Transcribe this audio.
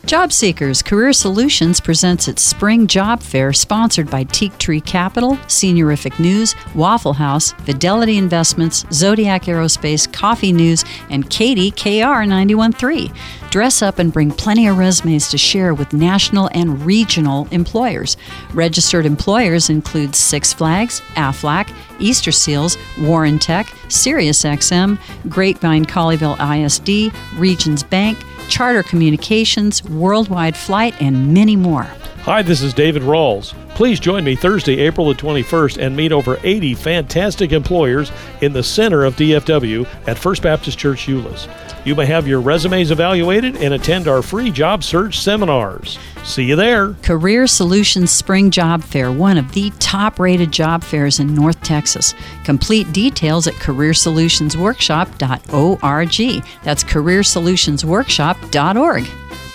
Job Seekers Career Solutions presents its Spring Job Fair sponsored by Teak Tree Capital, Seniorific News, Waffle House, Fidelity Investments, Zodiac Aerospace, Coffee News, and Katie KR 91.3. Dress up and bring plenty of resumes to share with national and regional employers. Registered employers include Six Flags, Aflac, Easter Seals, Warren Tech, SiriusXM, Grapevine Colleyville ISD, Regions Bank, Charter Communications, Worldwide Flight, and many more. Hi, this is David Rawls. Please join me Thursday, April the 21st, and meet over 80 fantastic employers in the center of DFW at First Baptist Church Euless. You may have your resumes evaluated and attend our free job search seminars. See you there. Career Solutions Spring Job Fair, one of the top-rated job fairs in North Texas. Complete details at careersolutionsworkshop.org. That's careersolutionsworkshop.org.